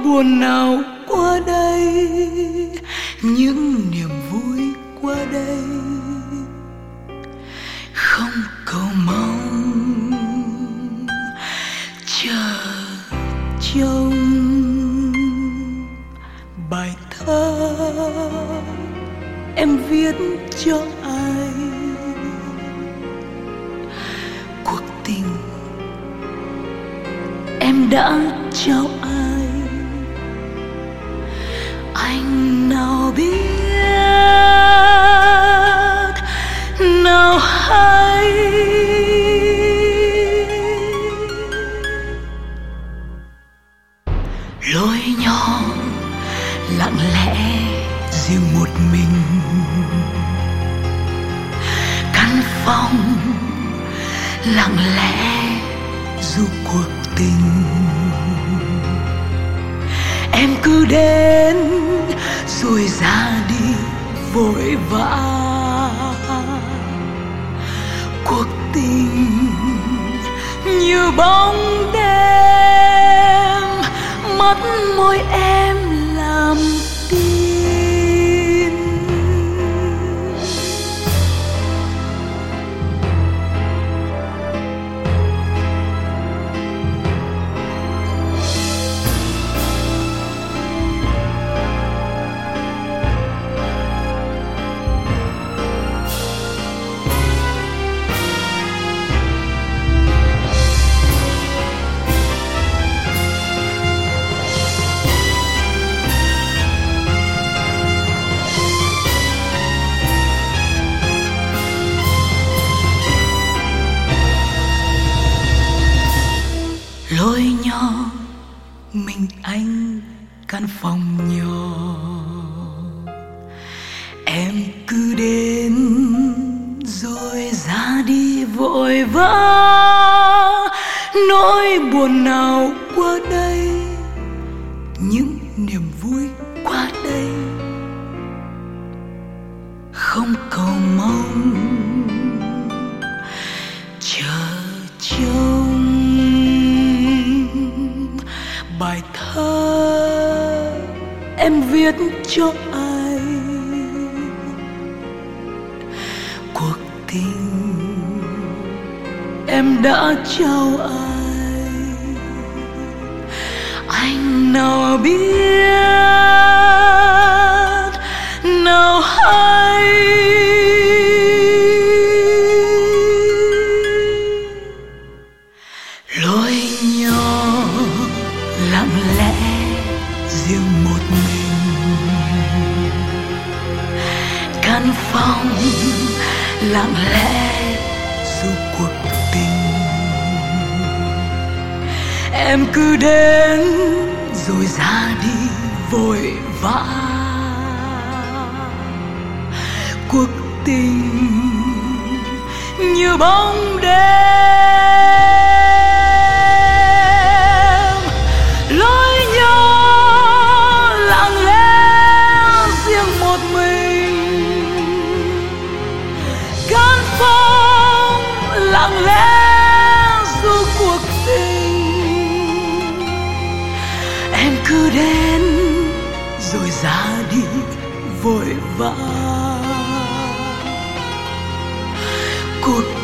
buồn nào qua đây, những niềm vui qua đây, không cầu mong chờ trông. Bài thơ em viết cho ai, cuộc tình em đã trao ai, anh nào biết nào hay. Lối nhỏ lặng lẽ riêng một mình, căn phòng lặng lẽ du cuộc tình. Em cứ đến rồi ra đi vội vã, cuộc tình như bóng đêm, mắt môi em làm tin. Lối nhỏ mình anh, căn phòng nhỏ, em cứ đến rồi ra đi vội vã. Nỗi buồn nào qua đây, những niềm vui qua đây, không cầu mong chờ trông. Bài thơ em viết cho ai, cuộc tình em đã trao ai, anh nào biết nào hay. Lối nhỏ lặng lẽ riêng một mình, căn phòng lặng lẽ du cuộc tình. Em cứ đến rồi ra đi vội vã, cuộc tình như bóng đêm, lối nhỏ lặng lẽ riêng một mình, căn phòng lặng lẽ du cuộc tình. Em cứ đến rồi ra đi vội vã, cuộc